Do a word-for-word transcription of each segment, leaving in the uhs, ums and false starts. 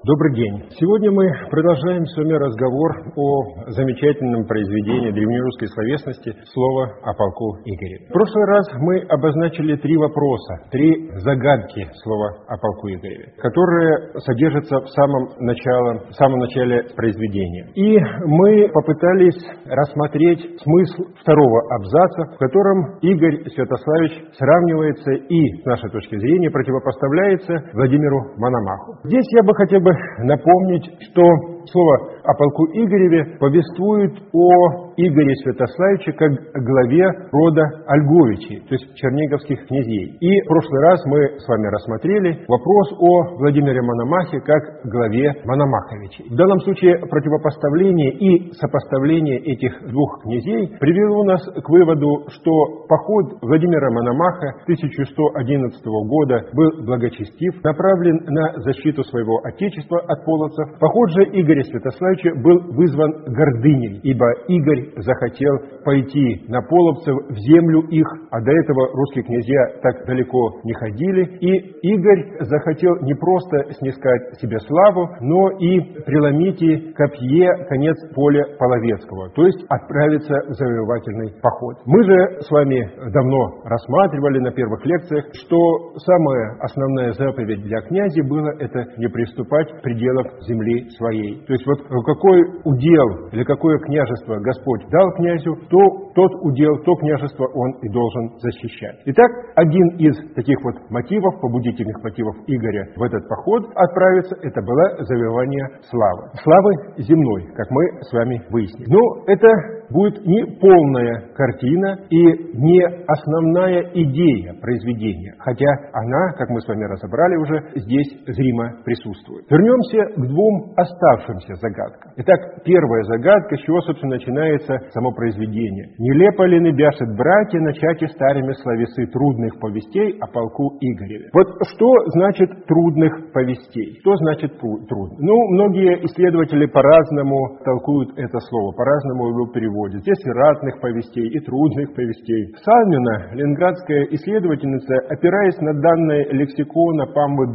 Добрый день. Сегодня мы продолжаем с вами разговор о замечательном произведении древнерусской словесности «Слово о полку Игореве». В прошлый раз мы обозначили три вопроса, три загадки слова о полку Игореве, которые содержатся в самом, начале, в самом начале произведения. И мы попытались рассмотреть смысл второго абзаца, в котором Игорь Святославич сравнивается и, с нашей точки зрения, противопоставляется Владимиру Мономаху. Здесь я бы хотел бы напомнить, что слово о полку Игореве повествует о Игоре Святославиче как главе рода Ольговичей, то есть черниговских князей. И в прошлый раз мы с вами рассмотрели вопрос о Владимире Мономахе как главе Мономаховичей. В данном случае противопоставление и сопоставление этих двух князей привело нас к выводу, что поход Владимира Мономаха тысяча сто одиннадцатого года был благочестив, направлен на защиту своего отечества от половцев. Поход же Игоря Святославича был вызван гордыней, ибо Игорь захотел пойти на половцев в землю их, а до этого русские князья так далеко не ходили. И Игорь захотел не просто снискать себе славу, но и преломить и копье конец поля половецкого, то есть отправиться в завоевательный поход. Мы же с вами давно рассматривали на первых лекциях, что самая основная заповедь для князя была это не приступать к пределам земли своей. То есть вот какой удел или какое княжество Господь дал князю, то тот удел, то княжество он и должен защищать. Итак, один из таких вот мотивов, побудительных мотивов Игоря в этот поход отправиться, это было завоевание славы. Славы земной, как мы с вами выяснили. Но это будет не полная картина и не основная идея произведения, хотя она, как мы с вами разобрали уже, здесь зримо присутствует. Вернемся к двум оставшимся загадкам. Итак, первая загадка, с чего, собственно, начинается само произведение. «Нелепо ли не бяшет братья начати старыми словесы трудных повестей о полку Игореве». Вот что значит трудных повестей? Что значит трудно? Ну, многие исследователи по-разному толкуют это слово, по-разному его переводят. Здесь и ратных повестей, и трудных повестей. Салмина, ленинградская исследовательница, опираясь на данные лексикона Памбы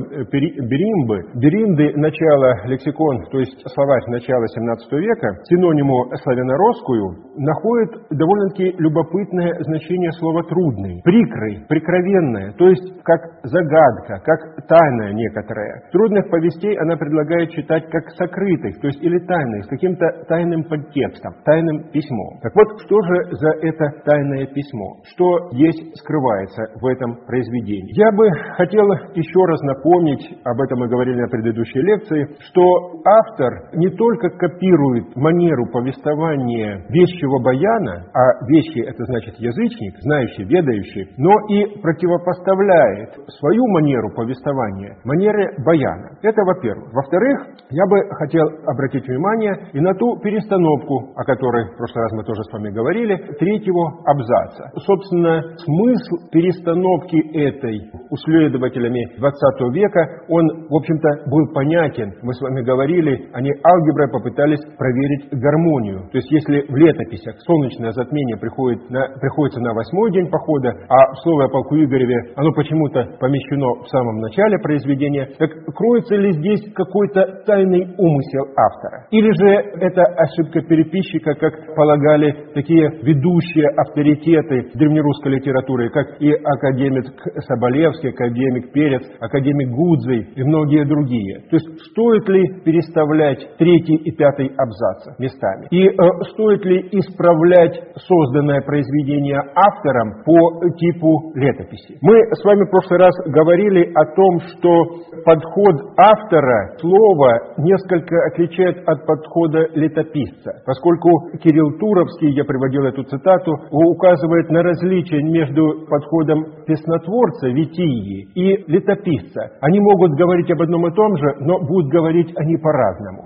Беримбы, Беринды, начало лексикон, то есть словарь начала семнадцатого века, синониму славяноросскую, находит довольно-таки любопытное значение слова «трудный». Прикрый, прикровенное, то есть как загадка, как тайна некоторая. Трудных повестей она предлагает читать как сокрытых, то есть или тайных, с каким-то тайным подтекстом, тайным письмом. Так вот, что же за это тайное письмо? Что здесь скрывается в этом произведении? Я бы хотел еще раз напомнить, об этом мы говорили на предыдущей лекции, что автор не только копирует манеру повествования вещего баяна, а вещи это значит язычник, знающий, ведающий, но и противопоставляет свою манеру повествования манере баяна. Это во-первых. Во-вторых, я бы хотел обратить внимание и на ту перестановку, о которой в прошлый раз мы тоже с вами говорили, третьего абзаца. Собственно, смысл перестановки этой у следователями двадцатого века, он, в общем-то, был понятен. Мы с вами говорили, они алгеброй попытались проверить гармонию. То есть, если в летописях солнечное затмение приходит на, приходится на восьмой день похода, а слово о полку Игореве, оно почему-то помещено в самом начале произведения, так кроется ли здесь какой-то тайный умысел автора? Или же это ошибка переписчика, как полагали такие ведущие авторитеты древнерусской литературы, как и академик Соболевский, академик Перец, академик Гудзый и многие другие. То есть стоит ли переставлять третий и пятый абзацы местами? И э, стоит ли исправлять созданное произведение автором по типу летописи? Мы с вами в прошлый раз говорили о том, что подход автора слова несколько отличает от подхода летописца, поскольку Кирилл Туровский, я приводил эту цитату, указывает на различие между подходом песнотворца, витии, и летописца. Они могут говорить об одном и том же, но будут говорить они по-разному.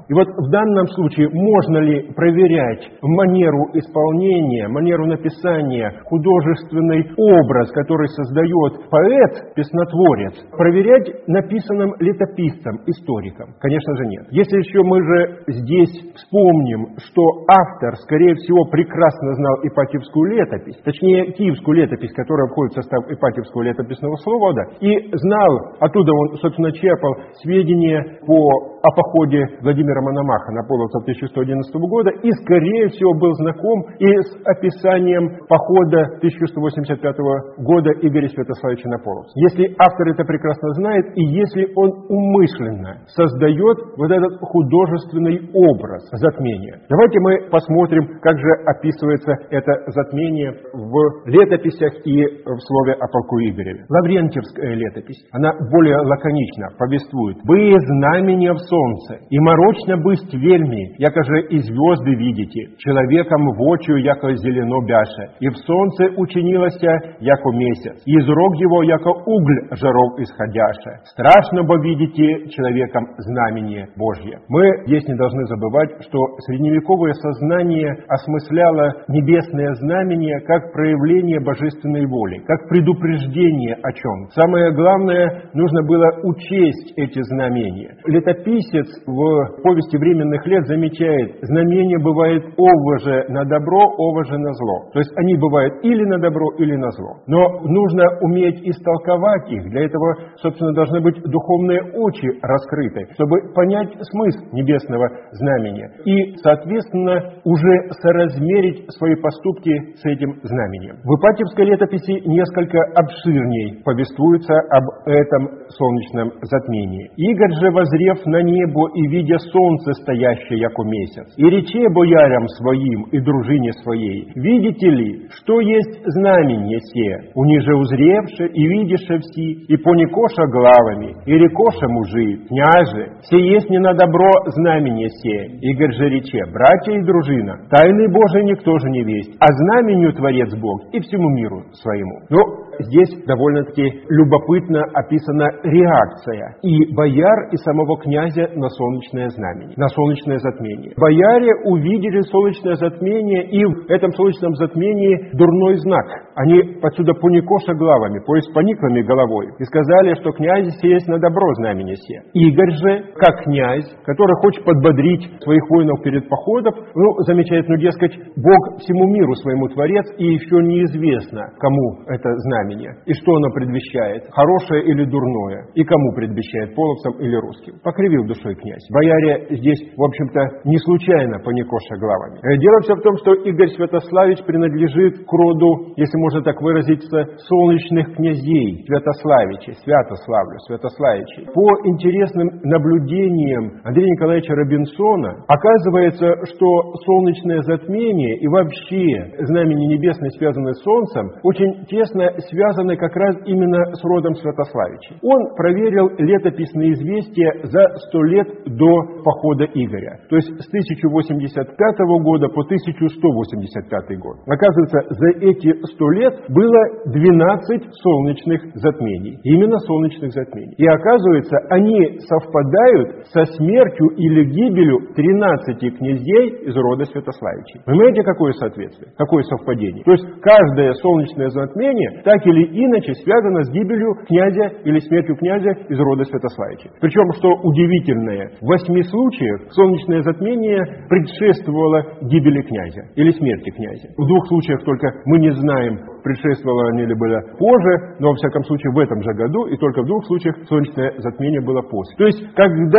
И вот в данном случае можно ли проверять манеру исполнения, манеру написания, художественный образ, который создает поэт, песнотворец, проверять написанным летописцем, историком? Конечно же нет. Если еще мы же здесь вспомним, что автор, скорее всего, прекрасно знал Ипатьевскую летопись, точнее, Киевскую летопись, которая входит в состав Ипатьевского летописного свода, и знал, оттуда он, собственно, черпал сведения по о походе Владимира Мономаха на половцев тысяча сто одиннадцатого года и, скорее всего, был знаком и с описанием похода тысяча сто восемьдесят пятого года Игоря Святославича на половцев. Если автор это прекрасно знает, и если он умышленно создает вот этот художественный образ затмения. Давайте мы посмотрим, как же описывается это затмение в летописях и в слове о полку Игореве. Лаврентьевская летопись, она более лаконично повествует: «Бые знамения в солнце, и морочно бысть вельми, яко же и звезды видите, человеком в очию, яко зелено бяше, и в солнце учинилося, яко месяц, и из рог его, яко угль жаров исходяше. Страшно бы видите человеком знамение Божье». Мы здесь не должны забывать, что средневековое сознание осмысляло небесное знамение как проявление божественной воли, как предупреждение о чем. Самое главное, нужно было учесть эти знамения. Летописец в повести временных лет замечает: знамение бывает овоже на добро, овоже на зло. То есть они бывают или на добро, или на зло. Но нужно уметь истолковать их. Для этого, собственно, должны быть духовные очи раскрыты, чтобы понять смысл небесного знамения и, соответственно, уже соразмерить свои поступки с этим знамением. В Ипатьевской летописи несколько обширней повествуется об этом солнечном затмении. «Игорь же, возрев на небо и видя солнце стоящее, яко месяц, и рече боярям своим и дружине своей: видите ли, что есть знамение се? Униже узревши и видише все, и поникоша главами, и рекоша мужи, княже, все есть не на добро знамение се. Игорь же рече: братья и дружина, тайны Божией никто же не весть, а знаменью Творец Бог и всему миру своему». Ну, здесь довольно-таки любопытно описана реакция и бояр, и самого князя на солнечное знамение, на солнечное затмение. Бояре увидели солнечное затмение, и в этом солнечном затмении дурной знак. Они отсюда поникоша главами, то есть пониклыми головой, и сказали, что князь сесть на добро знамение се. Игорь же, как князь, который хочет подбодрить своих воинов перед походом, ну, замечает, ну, дескать, Бог всему миру своему Творец, и еще неизвестно, кому это знамение, и что оно предвещает, хорошее или дурное, и кому предвещает, половцам или русским. Покривил душой князь. Бояре здесь, в общем-то, не случайно поникоша главами. Дело все в том, что Игорь Святославич принадлежит к роду, если можно так выразиться, солнечных князей, Святославичей, Святославлю, Святославичей. По интересным наблюдениям Андрея Николаевича Робинсона, оказывается, что солнечное затмение и вообще знамения небесные, связанные с солнцем, очень тесно связаны как раз именно с родом Святославичей. Он проверил летописные известия за сто лет до похода Игоря, то есть с тысяча восемьдесят пятого года по тысяча сто восемьдесят пятый год. Оказывается, за эти сто лет было двенадцать солнечных затмений, именно солнечных затмений. И оказывается, они совпадают со смертью или гибелью тринадцати князей из рода Святославичей. Понимаете, какое соответствие, какое совпадение? То есть каждое солнечное затмение так или иначе связано с гибелью князя или смертью князя из рода Святославичей. Причем, что удивительное, в восьми случаях солнечное затмение предшествовало гибели князя или смерти князя. В двух случаях только мы не знаем, предшествовало они или было позже, но во всяком случае в этом же году, и только в двух случаях солнечное затмение было после. То есть, когда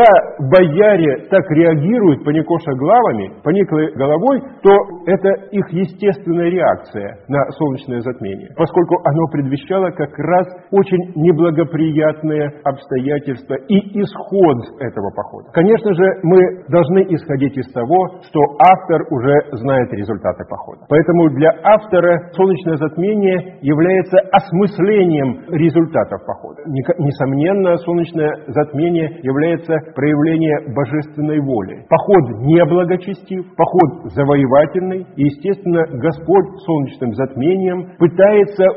бояре так реагируют, поникоша главами, пониклой головой, то это их естественная реакция на солнечное затмение, поскольку оно предвещало как раз очень неблагоприятные обстоятельства и исход этого похода. Конечно же, мы должны исходить из того, что автор уже знает результаты похода. Поэтому для автора солнечное затмение является осмыслением результатов похода. Несомненно, солнечное затмение является проявлением божественной воли. Поход не благочестив, поход завоевательный, и, естественно, Господь солнечным затмением пытается удержать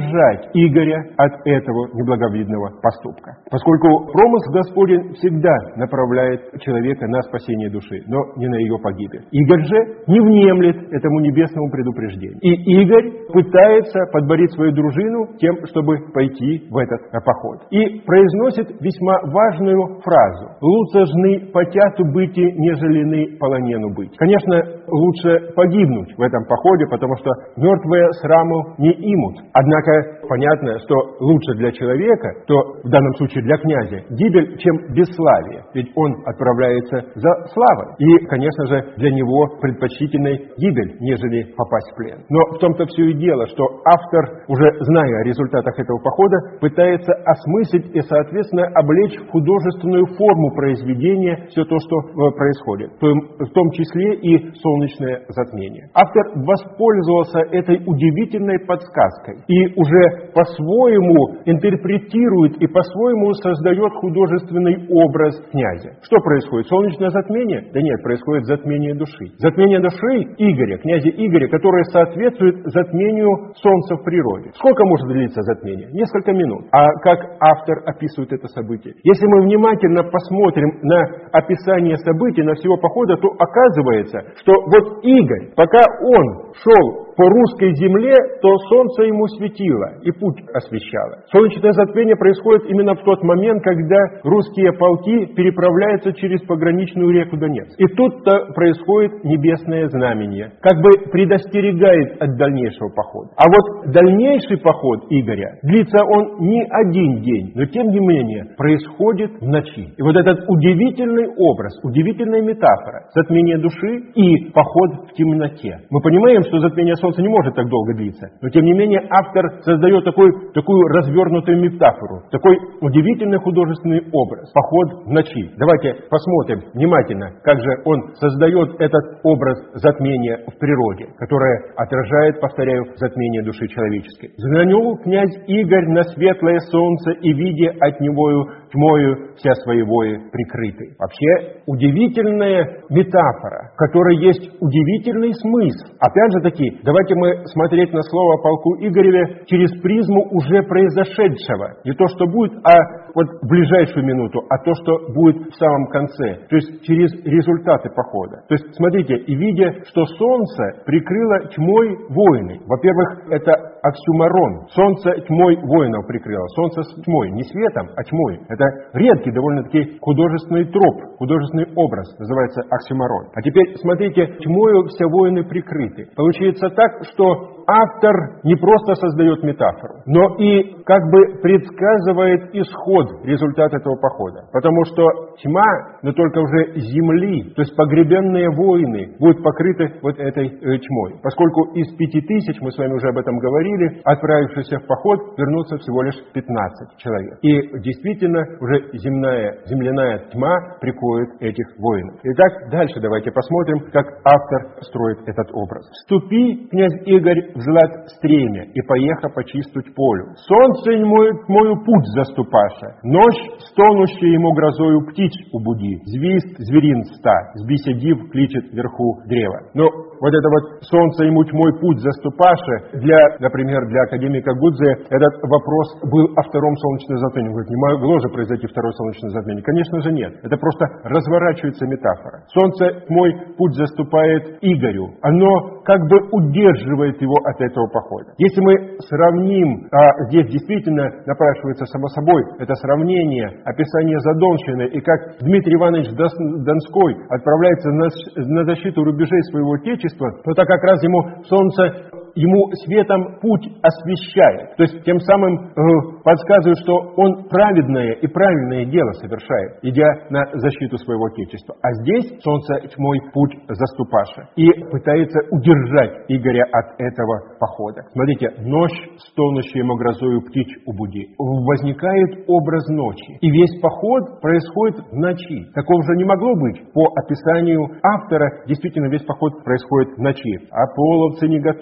удержать Игоря от этого неблаговидного поступка. Поскольку промысл Господень всегда направляет человека на спасение души, но не на ее погибель. Игорь же не внемлет этому небесному предупреждению. И Игорь пытается подборить свою дружину тем, чтобы пойти в этот поход. И произносит весьма важную фразу: «Лучше жны потяту быти, нежели полонену быть». Конечно, лучше погибнуть в этом походе, потому что мертвые сраму не имут. Однако понятно, что лучше для человека, то в данном случае для князя, гибель, чем бесславие. Ведь он отправляется за славой. И, конечно же, для него предпочтительной гибель, нежели попасть в плен. Но в том-то все и дело, что автор, уже зная о результатах этого похода, пытается осмыслить и, соответственно, облечь в художественную форму произведения все то, что происходит, в том числе и солнечное затмение. Автор воспользовался этой удивительной подсказкой и уже по-своему интерпретирует и по-своему создает художественный образ князя. Что происходит? Солнечное затмение? Да нет, происходит затмение души. Затмение души Игоря, князя Игоря, которое соответствует затмению солнца в природе. Сколько может длиться затмение? Несколько минут. А как автор описывает это событие? Если мы внимательно посмотрим на описание событий, на всего похода, то оказывается, что вот Игорь, пока он шел по русской земле, то солнце ему светило и путь освещало. Солнечное затмение происходит именно в тот момент, когда русские полки переправляются через пограничную реку Донец. И тут-то происходит небесное знамение, как бы предостерегает от дальнейшего похода. А вот дальнейший поход Игоря, длится он не один день, но тем не менее происходит в ночи. И вот этот удивительный образ, удивительная метафора затмения души и поход в темноте. Мы понимаем, что затмение солнца Солнце не может так долго длиться. Но, тем не менее, автор создает такой, такую развернутую метафору, такой удивительный художественный образ. Поход в ночи. Давайте посмотрим внимательно, как же он создает этот образ затмения в природе, которое отражает, повторяю, затмение души человеческой. «Взглянул князь Игорь на светлое солнце, и, видя от него тьмою вся своевое прикрыты». Вообще, удивительная метафора, в которой есть удивительный смысл. Опять же таки, давайте мы смотреть на слово о полку Игореве через призму уже произошедшего. Не то, что будет, а вот в ближайшую минуту, а то, что будет в самом конце. То есть через результаты похода. То есть, смотрите, и видя, что солнце прикрыло тьмой войны. Во-первых, это оксюморон. Солнце тьмой воинов прикрыло. Солнце с тьмой. Не светом, а тьмой. Это редкий довольно-таки художественный троп, художественный образ. Называется оксюморон. А теперь, смотрите, тьмою все воины прикрыты. Получается так, что автор не просто создает метафору, но и как бы предсказывает исход, результат этого похода. Потому что тьма, но только уже земли, то есть погребенные воины, будут покрыты вот этой э, тьмой. Поскольку из пяти тысяч, мы с вами уже об этом говорили, отправившихся в поход, вернутся всего лишь пятнадцать человек. И действительно уже земная, земляная тьма прикроет этих воинов. Итак, дальше давайте посмотрим, как автор строит этот образ. «Ступи, князь Игорь, в злат стремя, и поеха по чистуть полю. Солнце мой, мою путь заступаша, ночь, стонущая ему грозою птиц убуди, звист зверин ста, сбися див, кличет вверху древа». Но вот это вот «солнце ему тьмой путь заступаша», для, например, для академика Гудзе этот вопрос был о втором солнечном затмении. Он говорит, не могло же произойти второе солнечное затмение. Конечно же нет. Это просто разворачивается метафора. Солнце тьмой путь заступает Игорю. Оно как бы удерживает его от этого похода. Если мы сравним, а здесь действительно напрашивается само собой это сравнение, описание Задонщины, и как Дмитрий Иванович Донской отправляется на, на защиту рубежей своего отечества, то так как раз ему солнце ему светом путь освещает. То есть тем самым э, подсказывает, что он праведное и правильное дело совершает, идя на защиту своего отечества. А здесь солнце тьмой путь заступаша. И пытается удержать Игоря от этого похода. Смотрите, ночь, стонущая ему грозою птич убуди. Возникает образ ночи. И весь поход происходит в ночи. Такого же не могло быть. По описанию автора, действительно весь поход происходит в ночи. А половцы не готовыми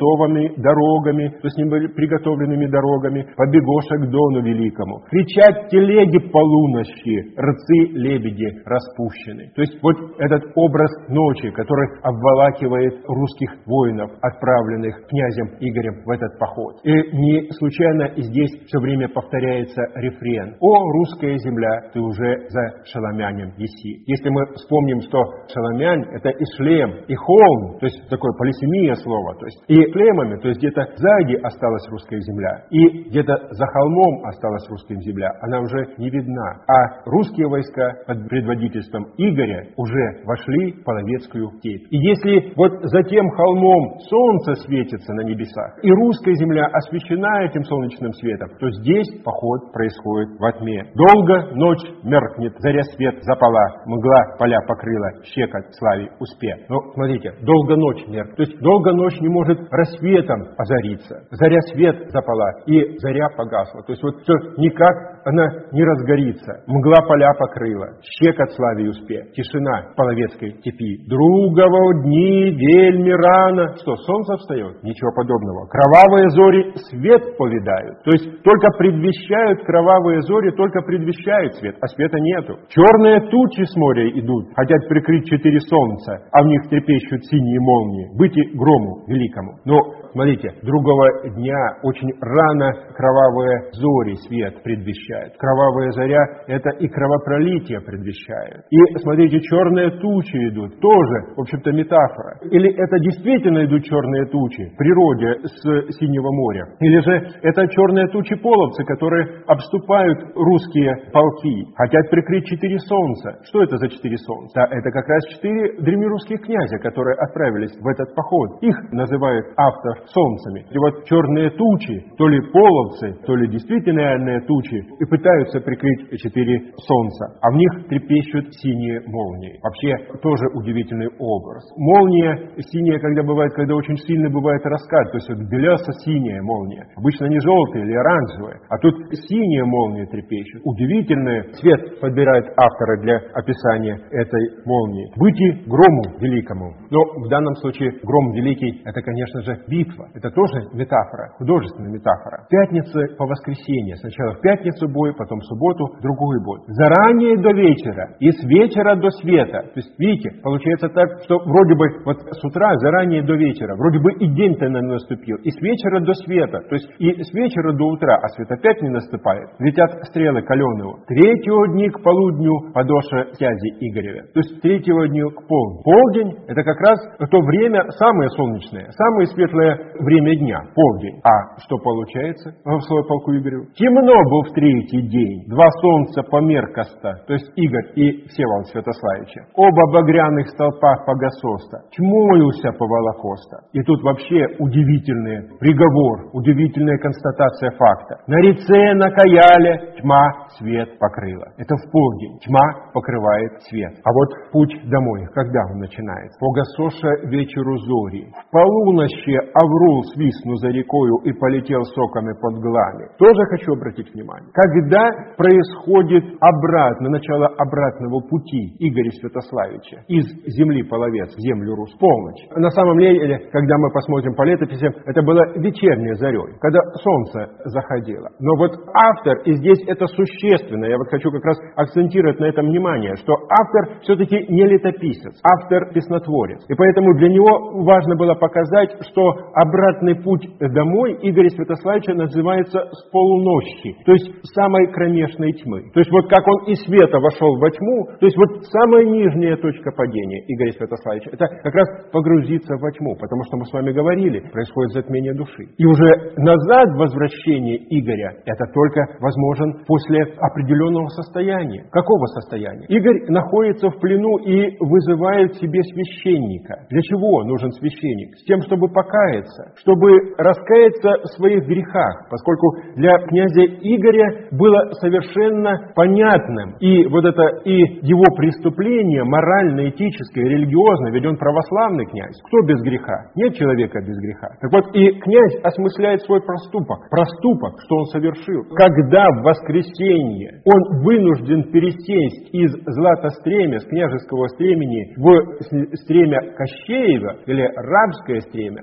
Доны дорогами, то есть приготовленными дорогами, побегоша к Дону великому. Кричат телеги полуночи, рцы лебеди распущены. То есть вот этот образ ночи, который обволакивает русских воинов, отправленных князем Игорем в этот поход. И не случайно здесь все время повторяется рефрен: «О, русская земля, ты уже за Шаламянем еси». Если мы вспомним, что Шаламянь — это и шлем, и холм, то есть такое полисемия слово, то есть и шлемами, то есть где-то сзади осталась русская земля, и где-то за холмом осталась русская земля, она уже не видна. А русские войска под предводительством Игоря уже вошли в Половецкую степь. И если вот за тем холмом солнце светится на небесах, и русская земля освещена этим солнечным светом, то здесь поход происходит во тьме. Долго ночь меркнет, заря свет запала, мгла поля покрыла, щекот славе успе. Ну, смотрите, долго ночь меркнет, то есть долго ночь не может рассветом озариться. Заря свет запала, и заря погасла. То есть вот все никак она не разгорится. Мгла поля покрыла, щекот славе успе, тишина в Половецкой степи. Другово дни вельми рано. Что, солнце встает? Ничего подобного. Кровавые зори свет повидают. То есть только предвещают кровавые зори, только предвещают свет, а света нету. Черные тучи с моря идут, хотят прикрыть четыре солнца, а в них трепещут синие молнии. Быть и грому великому. Но смотрите, другого дня очень рано кровавые зори свет предвещают. Кровавая заря — это и кровопролитие предвещает. И смотрите, черные тучи идут, тоже, в общем-то, метафора. Или это действительно идут черные тучи в природе с Синего моря, или же это черные тучи половцы, которые обступают русские полки, хотят прикрыть четыре солнца. Что это за четыре солнца? Да, это как раз четыре древнерусских князя, которые отправились в этот поход. Их называет автор солнцами. И вот черные тучи, то ли половцы, то ли действительно реальные тучи, и пытаются прикрыть четыре солнца, а в них трепещут синие молнии. Вообще тоже удивительный образ. Молния синяя, когда бывает, когда очень сильно бывает раскат, то есть вот белесо-синяя молния. Обычно не желтая или оранжевая, а тут синие молнии трепещут. Удивительный цвет подбирает авторы для описания этой молнии. Быти грому великому. Но в данном случае гром великий — это, конечно же, битва. Это тоже метафора, художественная метафора. Пятница по воскресенье. Сначала в пятницу бой, потом в субботу другой бой. Заранее до вечера и с вечера до света. То есть, видите, получается так, что вроде бы вот с утра заранее до вечера, вроде бы и день-то наступил, и с вечера до света, то есть и с вечера до утра, а свет опять не наступает. Летят стрелы каленого. Третьего дни к полудню подоша князя Игореве. То есть третьего дня к полдню. Полдень — это как раз то время самое солнечное, самое светлое время дня, полдень. А что получается в свой полку Игореву? Темно был в третий день, два солнца померкоста, то есть Игорь и Всеволод Святославича. Оба багряных столпах погасоста, тьмоюся поволокоста. И тут вообще удивительный приговор, удивительная констатация факта. На реце, на каяле тьма свет покрыла. Это в полдень. Тьма покрывает свет. А вот путь домой, когда он начинается? Погасоша вечеру зори. В полуночи Аврул свистну за рекою и полетел соками под глами. Тоже хочу обратить внимание. Когда происходит обратно, начало обратного пути Игоря Святославича из земли Половец в землю Русь, полночь. На самом деле, когда мы посмотрим по летописям, это было вечерней зарей, когда солнце заходило. Но вот автор, и здесь это существенно, я вот хочу как раз акцентировать на этом внимание, что автор все-таки не летописец, автор песнотворец. И поэтому для него важно было показать, что обратный путь домой Игоря Святославича называется с полуночи, то есть самой кромешной тьмы. То есть вот как он из света вошел во тьму, то есть вот самая нижняя точка падения Игоря Святославича, это как раз погрузиться во тьму, потому что мы с вами говорили, происходит затмение души. И уже назад возвращение Игоря, это только возможен после определенного состояния. Какого состояния? Игорь находится в плену и вызывает себе священника. Для чего нужен священник? С тем, чтобы покаяться, чтобы раскаяться в своих грехах, поскольку для князя Игоря было совершенно понятным и вот это и его преступление морально-этическое, религиозное, ведь он православный князь. Кто без греха? Нет человека без греха. Так вот, и князь осмысляет свой проступок. Проступок, что он совершил. Когда в воскресенье он вынужден пересесть из златостремя, с княжеского стремени, в стремя Кощеева, или рабское стремя, он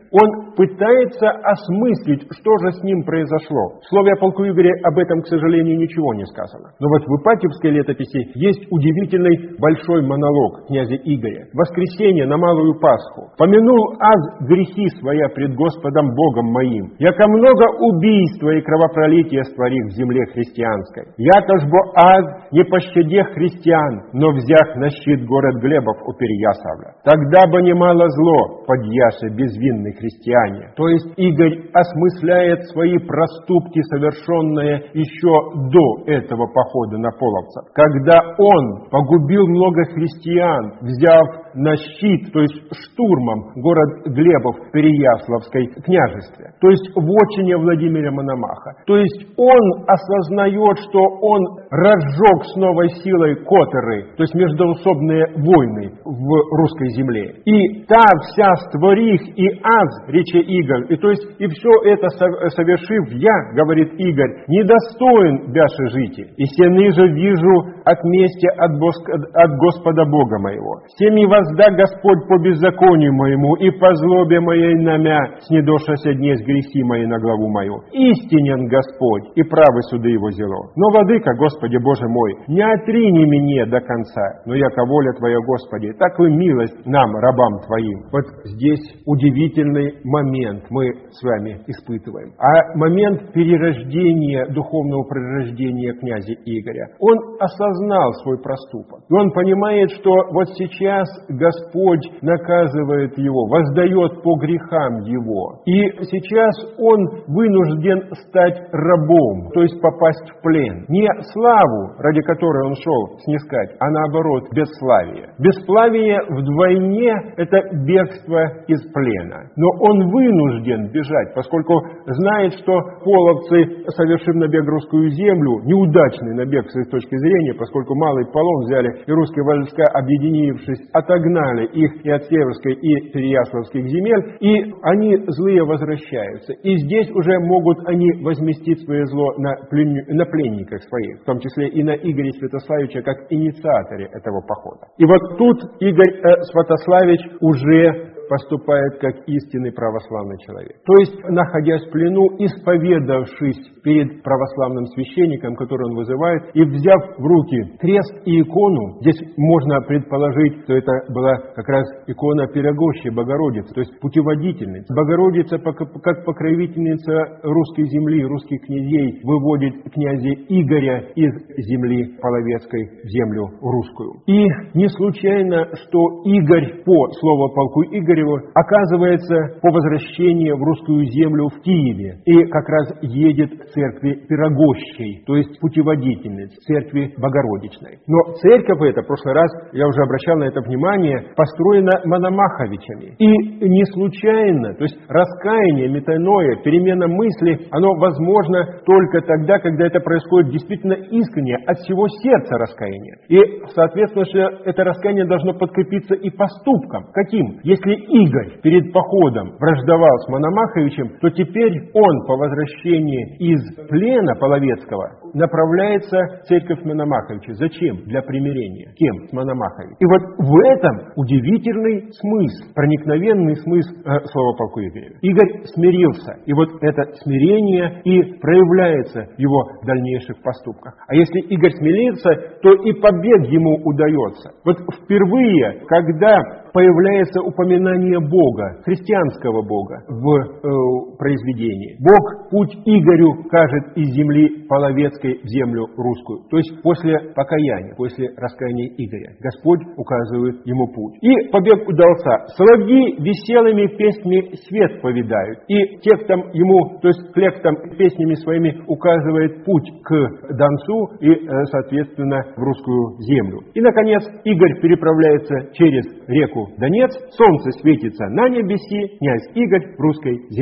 пытается осмыслить, что же с ним произошло. В слове о полку Игоря об этом, к сожалению, ничего не сказано. Но вот в Ипатьевской летописи есть удивительный большой монолог князя Игоря. «Воскресенье на Малую Пасху. Помянул аз грехи своя пред Господом Богом моим, яко много убийства и кровопролития створих в земле христианской. Яко ж бо аз не пощаде христиан, но взях на щит город Глебов у Переяславля. Тогда бы немало зло подъяше безвинные христиане». То есть Игорь осмысляет свои проступки, совершенные еще до этого похода на половцев. Когда он погубил много христиан, взяв на щит, то есть штурмом, город Глебов в Переяславской княжестве, то есть в отчине Владимира Мономаха. То есть он осознает, что он разжег с новой силой которы, то есть междоусобные войны в русской земле. И та вся створих и аз, рече Игорь, и то есть и все это совершив я, говорит Игорь, недостоин бяше жити, и се ныже вижу от мести от, от Господа Бога моего. Всеми возда Господь по беззаконию моему и по злобе моей намя снедошася днесь грехи мои на главу мою. Истинен Господь, и правы суды его зело. Но, владыка, Господи Боже мой, не отрини меня до конца, но яко воля Твоя, Господи, так и милость нам, рабам Твоим. Вот здесь удивительный момент мы с вами испытываем. А момент перерождения, духовного прирождения князя Игоря. Он осознал свой проступок. И он понимает, что вот сейчас Господь наказывает его, воздает по грехам его. И сейчас он вынужден стать рабом, то есть попасть в плен. Не славу, ради которой он шел снискать, а наоборот, бесславие. Бесславие вдвойне – это бегство из плена. Но он вынужден бежать, поскольку знает, что половцы, совершив набег в русскую землю, неудачный набег с их точки зрения, поскольку малый полон взяли, и русские войска, объединившись, отогнали их и от Северской, и Переяславских земель, и они злые возвращаются. И здесь уже могут они возместить свое зло на, плен... на пленниках своих, в том числе и на Игоре Святославича, как инициаторе этого похода. И вот тут Игорь э, Святославич уже поступает как истинный православный человек. То есть, находясь в плену, исповедавшись перед православным священником, который он вызывает, и взяв в руки крест и икону, здесь можно предположить, что это была как раз икона Пирогощей Богородицы, то есть путеводительница. Богородица, как покровительница русской земли, русских князей, выводит князя Игоря из земли половецкой в землю русскую. И не случайно, что Игорь, по слову полку Игоря, оказывается по возвращении в русскую землю в Киеве и как раз едет к церкви Пирогощей, то есть путеводительниц, церкви Богородичной. Но церковь эта, в прошлый раз я уже обращал на это внимание, построена Мономаховичами. И не случайно, то есть раскаяние, метаноя, перемена мысли, оно возможно только тогда, когда это происходит действительно искренне, от всего сердца раскаяние. И, соответственно, это раскаяние должно подкрепиться и поступком. Каким? Если Игорь перед походом враждовал с Мономаховичем, то теперь он по возвращении из плена половецкого направляется в церковь Мономаховича. Зачем? Для примирения. Кем? С Мономаховичем. И вот в этом удивительный смысл, проникновенный смысл э, слова полку Игоря. Игорь смирился. И вот это смирение и проявляется в его дальнейших поступках. А если Игорь смирился, то и побег ему удается. Вот впервые, когда появляется упоминание Бога, христианского Бога в э, произведении. Бог путь Игорю кажет из земли половецкой в землю русскую. То есть после покаяния, после раскаяния Игоря. Господь указывает ему путь. И побег удался. Соловьи веселыми песнями свет повидают. И текстом ему, то есть флектом, песнями своими указывает путь к Донцу и, э, соответственно, в русскую землю. И, наконец, Игорь переправляется через реку Донец, солнце светится на небеси, князь Игорь в русской земли. Об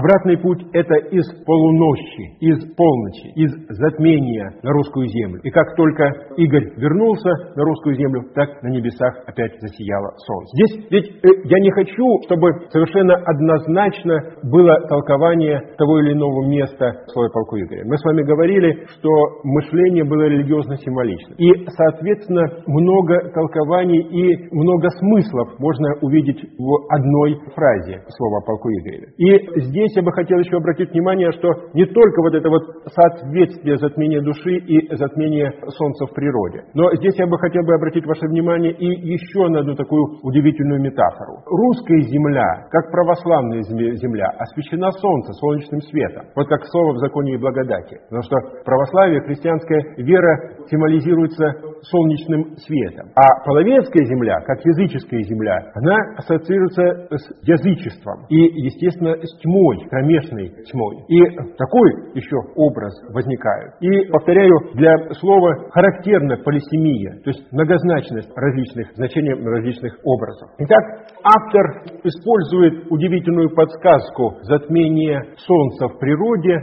Обратный путь – это из полуночи, из полночи, из затмения на русскую землю. И как только Игорь вернулся на русскую землю, так на небесах опять засияло солнце. Здесь ведь э, я не хочу, чтобы совершенно однозначно было толкование того или иного места в слове полку Игоря. Мы с вами говорили, что мышление было религиозно-символично. И, соответственно, много толкований и много смыслов можно увидеть в одной фразе слова полку Игоря. И здесь я бы хотел еще обратить внимание, что не только вот это вот соответствие затмения души и затмения солнца в природе, но здесь я бы хотел бы обратить ваше внимание и еще на одну такую удивительную метафору. Русская земля, как православная земля, освящена солнцем, солнечным светом. Вот как слово в законе и благодати. Потому что православие, христианская вера символизируется солнечным светом. А половецкая земля, как языческая земля, она ассоциируется с язычеством и, естественно, с тьмой, кромешной тьмой. И такой еще образ возникает. И, повторяю, для слова характерна полисемия, то есть многозначность различных значений различных образов. Итак, автор использует удивительную подсказку затмения солнца в природе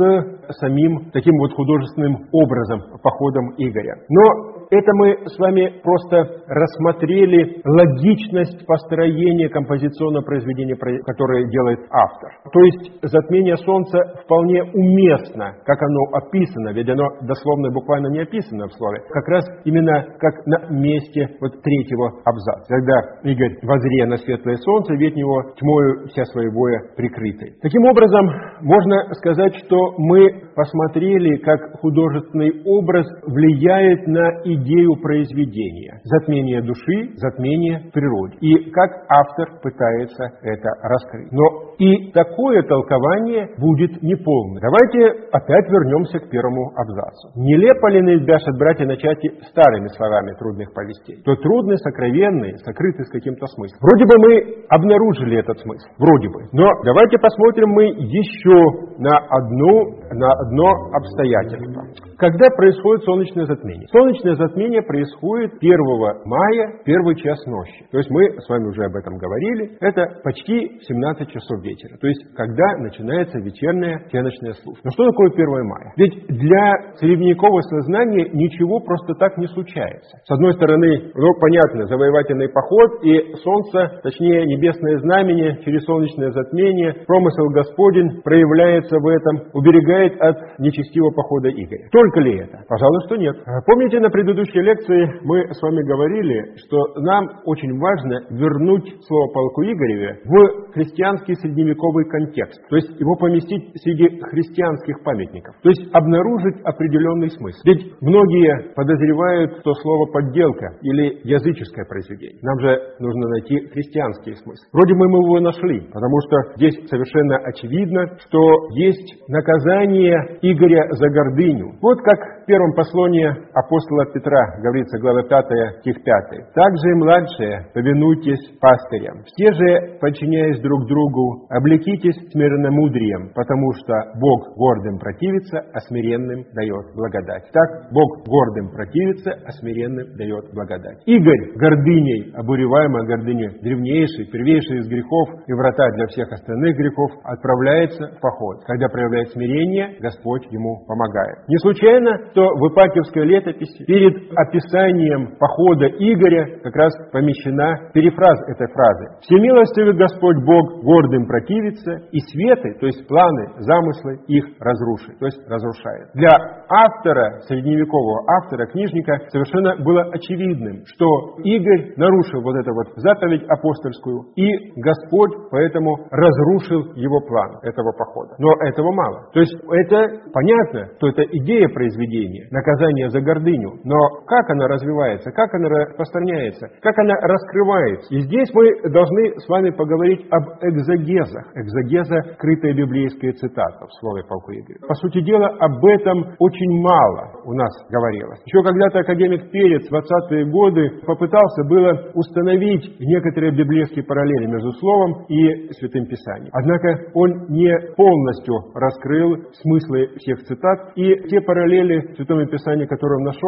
с самим таким вот художественным образом, походом Игоря. Но это мы с вами просто рассмотрели логичность построения композиционного произведения, которое делает автор. То есть затмение солнца вполне уместно, как оно описано, ведь оно дословно и буквально не описано в слове, как раз именно как на месте вот третьего абзаца, когда Игорь, воззрея на светлое солнце, вид него тьмою вся своевое прикрытой. Таким образом, можно сказать, что мы посмотрели, как художественный образ влияет на идею произведения. Затмение души, затмение природы. И как автор пытается это раскрыть. Но и такое толкование будет неполным. Давайте опять вернемся к первому абзацу. «Нелепо ли наизбяшат братья начати старыми словами трудных повестей? То трудные, сокровенные, сокрыты с каким-то смыслом». Вроде бы мы обнаружили этот смысл. Вроде бы. Но давайте посмотрим мы еще на, одну, на одно обстоятельство. Когда происходит солнечное затмение? Солнечное затмение происходит первого мая, первый час ночи. То есть мы с вами уже об этом говорили. Это почти семнадцать часов вечера. То есть когда начинается вечерняя всеночная служба. Но что такое первое мая? Ведь для средневекового сознания ничего просто так не случается. С одной стороны, ну понятно, завоевательный поход и солнце, точнее небесное знамение через солнечное затмение, промысел Господень проявляется в этом, уберегает от нечестивого похода Игоря. Только ли это? Пожалуй, что нет. Помните, на предыдущей лекции мы с вами говорили, что нам очень важно вернуть слово полку Игореве в христианский средневековый контекст. То есть его поместить среди христианских памятников. То есть обнаружить определенный смысл. Ведь многие подозревают, что слово подделка или языческое произведение. Нам же нужно найти христианский смысл. Вроде бы мы его нашли, потому что здесь совершенно очевидно, что есть наказание Игоря за гордыню. Вот как в первом послании апостола Петра говорится, глава пятая, стих пятый. «Также и младшие, повинуйтесь пастырям. Все же, подчиняясь друг другу, облекитесь смиренномудрием, потому что Бог гордым противится, а смиренным дает благодать». Так, Бог гордым противится, а смиренным дает благодать. Игорь, гордыней, обуреваемая гордыней, древнейший, первейший из грехов и врата для всех остальных грехов, отправляется в поход. Когда проявляет смирение, Господь ему помогает. Не случайно, что в Ипатьевской летописи перед описанием похода Игоря как раз помещена перефраз этой фразы. «Всемилостивый Господь Бог гордым противится, и светы, то есть планы, замыслы их разрушит», то есть разрушает. Для автора, средневекового автора, книжника, совершенно было очевидным, что Игорь нарушил вот эту вот заповедь апостольскую, и Господь поэтому разрушил его план этого похода. Но этого мало. То есть это понятно, что это идея произведения, наказание за гордыню, но как она развивается, как она распространяется, как она раскрывается. И здесь мы должны с вами поговорить об экзегезах. Экзегеза — скрытая библейская цитата в слове полку Игоря. По сути дела, об этом очень мало у нас говорилось. Еще когда-то академик Перец в двадцатые годы попытался было установить некоторые библейские параллели между словом и Святым Писанием. Однако он не полностью раскрыл смыслы всех цитат, и те параллели в Святом Писании, которые он нашел, они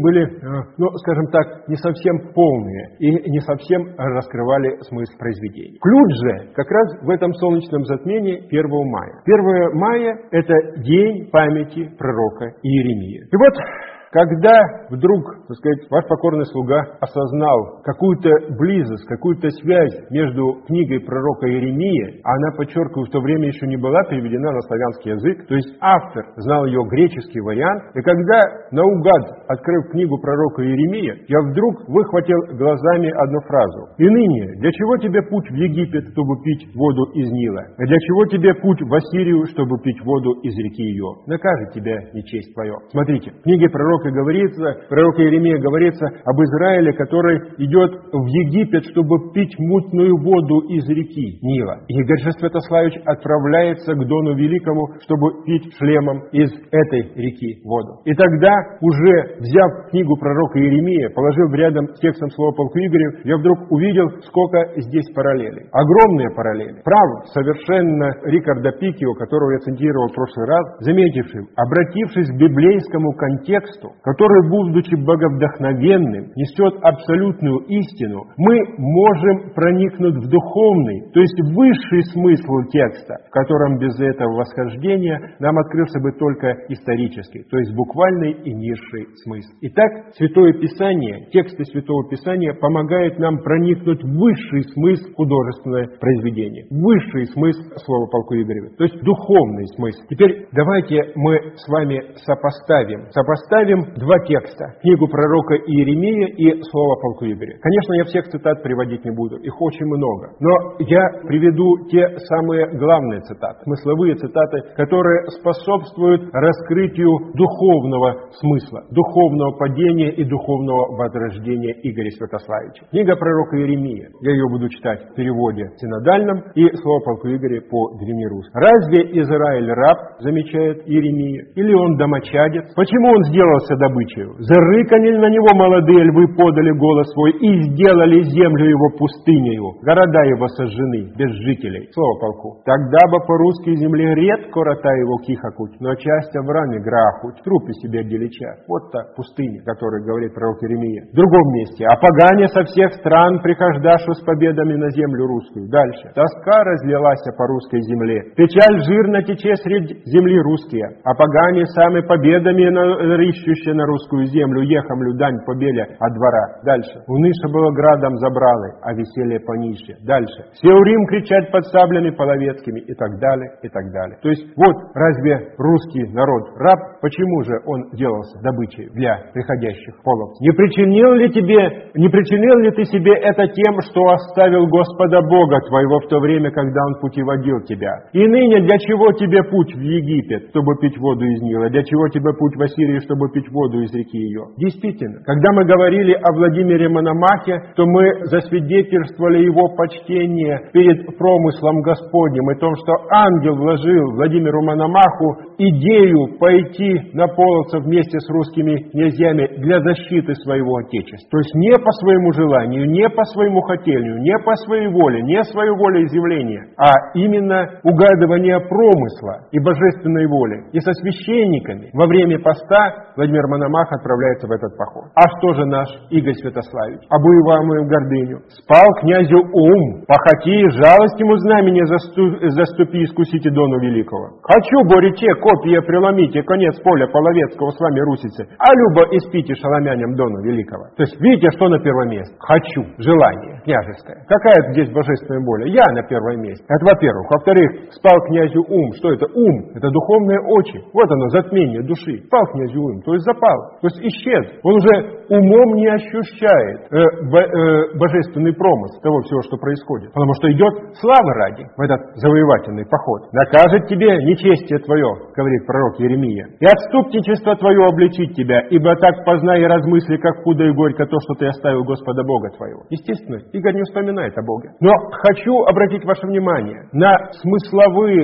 были, ну, скажем так, не совсем полные и не совсем раскрывали смысл произведений. Ключ же как раз в этом солнечном затмении первого мая. первое мая – это день памяти пророка Иеремии. И вот, когда вдруг, так сказать, ваш покорный слуга осознал какую-то близость, какую-то связь между книгой пророка Иеремии, а она, подчеркиваю, в то время еще не была переведена на славянский язык, то есть автор знал ее греческий вариант, и когда наугад, открыв книгу пророка Иеремия, я вдруг выхватил глазами одну фразу. «И ныне, для чего тебе путь в Египет, чтобы пить воду из Нила? А для чего тебе путь в Ассирию, чтобы пить воду из реки ее? Накажет тебя нечесть твое». Смотрите, в книге пророка говорится, пророк Иеремия говорится об Израиле, который идет в Египет, чтобы пить мутную воду из реки Нила. И Игорь же Святославич отправляется к Дону Великому, чтобы пить шлемом из этой реки воду. И тогда, уже взяв книгу пророка Иеремия, положив рядом с текстом слова полку Игоря, я вдруг увидел, сколько здесь параллелей. Огромные параллели. Прав совершенно Рикардо Пикио, которого я цитировал в прошлый раз, заметивший, обратившись к библейскому контексту, который, будучи боговдохновенным, несет абсолютную истину, мы можем проникнуть в духовный, то есть высший смысл текста, в котором без этого восхождения нам открылся бы только исторический, то есть буквальный и низший смысл. Итак, Святое Писание, тексты Святого Писания помогают нам проникнуть в высший смысл художественного произведения, высший смысл слова полку Игорева, то есть духовный смысл. Теперь давайте мы с вами сопоставим, сопоставим два текста. Книгу пророка Иеремия и слово полку Игоря. Конечно, я всех цитат приводить не буду. Их очень много. Но я приведу те самые главные цитаты, смысловые цитаты, которые способствуют раскрытию духовного смысла, духовного падения и духовного возрождения Игоря Святославича. Книга пророка Иеремия. Я ее буду читать в переводе синодальном и слово полку Игоря по древнерусскому. «Разве Израиль раб, замечает Иеремия, или он домочадец? Почему он сделался добычею? Зарыкали на него молодые львы, подали голос свой и сделали землю его пустынею, города его сожжены, без жителей». Слово полку. «Тогда бы по русской земле редко рота его кихакуть, но часть Авраме грахуть, трупы себе делича». Вот та пустыня, о которой говорит пророк Иеремия. В другом месте. «А погане со всех стран прихождашу с победами на землю русскую». Дальше. «Тоска разлилась по русской земле, печаль жирно тече среди земли русские, а погане сами победами на рищущие на русскую землю, ехамлю дань побеля от двора». Дальше. «Уныша было градом забралы, а веселье понище». Дальше. «Все урим кричать под саблями половецкими», и так далее, и так далее. То есть, вот разве русский народ раб, почему же он делался добычей для приходящих половцев? «Не причинил ли тебе, не причинил ли ты себе это тем, что оставил Господа Бога твоего в то время, когда Он путеводил тебя? И ныне для чего тебе путь в Египет, чтобы пить воду из Нила? Для чего тебе путь в Ассирию, чтобы пить воду из реки ее?» Действительно, когда мы говорили о Владимире Мономахе, то мы засвидетельствовали его почтение перед промыслом Господним и том, что ангел вложил Владимиру Мономаху идею пойти на половцев вместе с русскими князьями для защиты своего отечества. То есть не по своему желанию, не по своему хотению, не по своей воле, не свою волеизъявления, а именно угадывание промысла и божественной воли. И со священниками во время поста Владимир Мономах отправляется в этот поход. А что же наш Игорь Святославич? Обуеваемую гордыню. «Спал князю ум, похоти и жалость ему знамение засту, заступи, искусите Дону Великого. Хочу, борите, копья преломите, конец поля половецкого с вами русицы, а любо испите шаломяням Дону Великого». То есть, видите, что на первом месте? Хочу, желание княжеское. Какая здесь божественная воля? Я на первом месте. Это во-первых. Во-вторых, спал князю ум. Что это? Ум. Это духовные очи. Вот оно, затмение души. Спал князю ум, то есть запал, то есть исчез. Он уже умом не ощущает э, бо, э, божественный промысл того всего, что происходит. Потому что идет слава ради в этот завоевательный поход. «Накажет тебе нечестие твое», говорит пророк Иеремия, «и отступничество твое обличит тебя, ибо так познай и размысли, как худо и горько то, что ты оставил Господа Бога твоего». Естественно, Игорь не вспоминает о Боге. Но хочу обратить ваше внимание на смысловые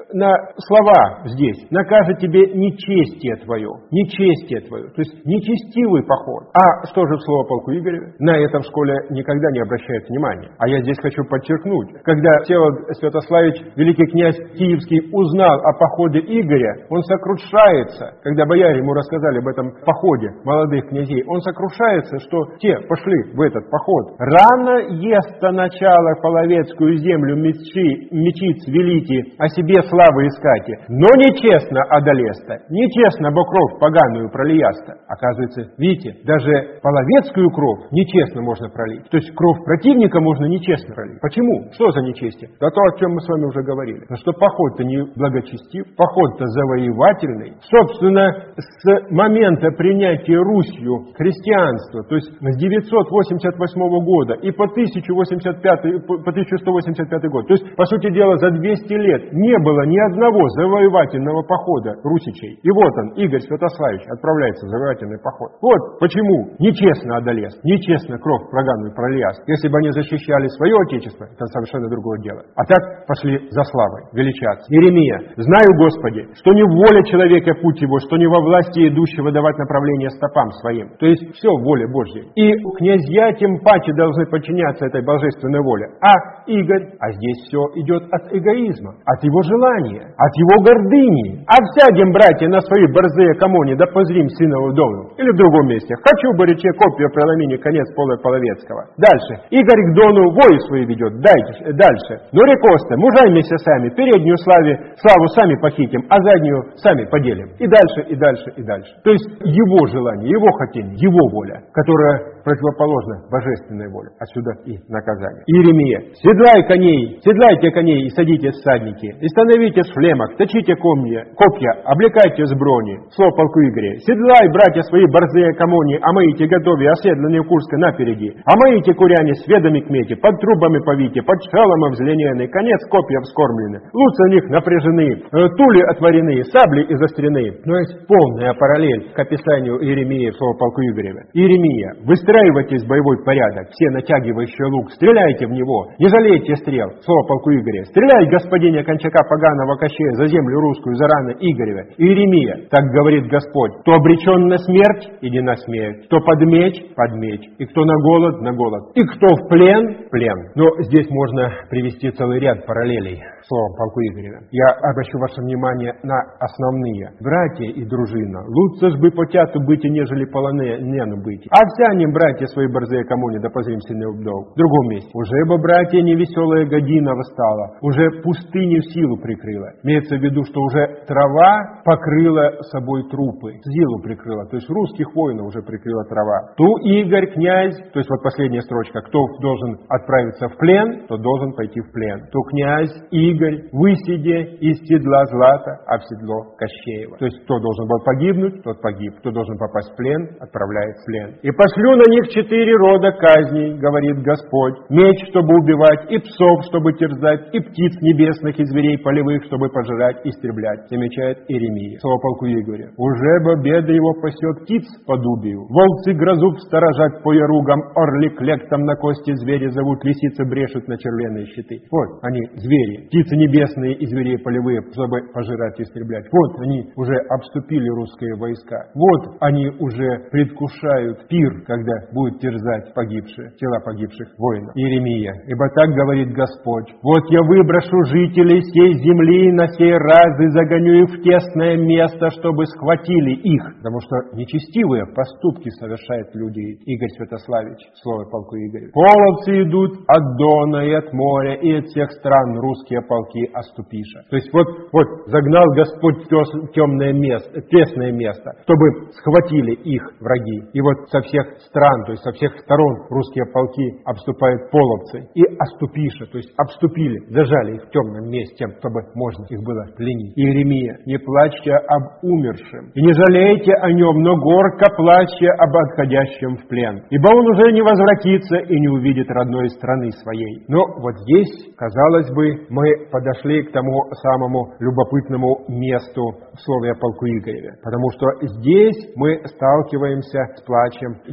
на слова здесь, накажет тебе нечестие твое, нечестие твое, то есть нечестивый поход. А что же в слово полку Игореве? На этом в школе никогда не обращают внимания. А я здесь хочу подчеркнуть, когда Всеволод Святославич, великий князь Киевский, узнал о походе Игоря, он сокрушается, когда бояре ему рассказали об этом походе молодых князей, он сокрушается, что те пошли в этот поход. Рано ест-то начало половецкую землю мечи, мечиц велите, о себе славы искати, но нечестно одолеста, нечестно бо кровь поганую пролияста. Оказывается, видите, даже половецкую кровь нечестно можно пролить. То есть кровь противника можно нечестно пролить. Почему? Что за нечестие? Да то, о чем мы с вами уже говорили. Но что поход-то не благочестив, поход-то завоевательный. Собственно, с момента принятия Русью христианства, то есть с девятьсот восемьдесят восьмого года и по тысяча восемьдесят пятый, по тысяча сто восемьдесят пятый год, то есть, по сути дела, за двести лет не было ни одного завоевательного похода русичей. И вот он, Игорь Святославич, отправляется в завоевательный поход. Вот почему нечестно одолез, нечестно кровь проганую пролияст. Если бы они защищали свое отечество, это совершенно другое дело. А так пошли за славой величаться. Иеремия: «Знаю, Господи, что не воля человека путь его, что не во власти идущего давать направление стопам своим». То есть все в воле Божьей. И князья тем паче должны подчиняться этой божественной воле. А Игорь, а здесь все идет от эгоизма, от его желания, от его гордыни. «А всядем, братья, на свои борзые комони, да позрим сына Удовну». Или в другом месте: «Хочу бы рече копья преломини конец пола Половецкого». Дальше: «Игорь к Дону вои свои ведет». Дальше: дальше. «Ну, рекосты, мужаймися сами, переднюю славе, славу сами похитим, а заднюю сами поделим». И дальше, и дальше, и дальше. То есть его желание, его хотение, его воля, которая противоположна божественной воле. Отсюда и наказание. Иеремия: «Седлай коней, седлайте коней и садитесь всадники, и становитесь в шлемах, точите комья, копья, облекайте с брони». Слово полку Игоря: «Седлай, братья свои, борзые комони, а моите готове, оседланные Курска напереди, а моите куряне с ведами к мете, под трубами повите, под шаломом взленены, конец копья вскормлены, луцы у них напряжены, тули отворены, сабли изострены». То есть полная параллель к описанию Иеремии в слово полку Игореве. Иеремия: «Выстраивайтесь в боевой порядок, все натягивающие лук, стреляйте в него, не жалейте стрел». Слово полку Игоря: «Стреляй, господине кончака поганого Кощея, за землю русскую, за раны Игореве». Иеремия: «Так говорит Господь, кто обречен на смерть, иди на смерть, кто под меч, под меч, и кто на голод, на голод, и кто в плен, в плен». Но здесь можно привести целый ряд параллелей словом полку Игореве. Я обращу ваше внимание на основные. «Братья и дружина, лучше ж бы потяту быть, нежели полонену быть. А всянем, братья свои борзые комони, да позрим сильный вдов». В другом месте: «Уже бы, братья, невеселая година восстала, уже пустыню силу прикрыла». Имеется в виду, что уже трава покрыла собой трупы, силу прикрыла, то есть русских воинов уже прикрыла трава. «Ту Игорь, князь», то есть вот последняя строчка: «Кто должен отправиться в плен, тот должен пойти в плен. То князь Игорь, высиде из седла злата, а в седло Кощеева». То есть кто должен был погибнуть, тот погиб. Кто должен попасть в плен, отправляет в плен. «И пошлю на них четыре рода казней, говорит Господь: меч, чтобы убивать, и псов, чтобы терзать, и птиц небесных, и зверей полевых, чтобы пожирать, истреблять», замечает Иеремия. Слово полку Игоря: «Уже бы беда его пасет птиц подубию, волцы грозут сторожать по яругам, орли клектом на кости звери зовут, лисицы брешут на червленые щиты». Вот они, звери, птицы небесные и звери полевые, чтобы пожирать и истреблять. Вот они уже обступили русские войска. Вот они уже предвкушают пир, когда будет терзать погибшие, тела погибших воинов. Иеремия: «Ибо так говорит Господь: вот я выброшу жителей сей земли на сей раз и загоню их в тесное место, чтобы схватили их». Потому что нечестивые поступки совершают люди. Игорь Святославич, слово полку Игоря: «Половцы идут от Дона и от моря, и от всех стран русские полки оступиша». То есть вот, вот загнал Господь в темное место, тесное место, чтобы схватили их враги. И вот со всех стран, то есть со всех сторон русские полки обступают половцы и оступиша, то есть обступили, зажали их в темном месте, чтобы можно их было пленить. Иеремия: «Не плачьте об умершем, и не жалейте о нем, но горько плачьте об отходящем в плен, ибо он уже не возвратится и не увидит родной страны своей». Но вот здесь, казалось бы, мы подошли к тому самому любопытному месту в слове о полку Игореве, потому что здесь мы сталкиваемся с плачем Ярослава.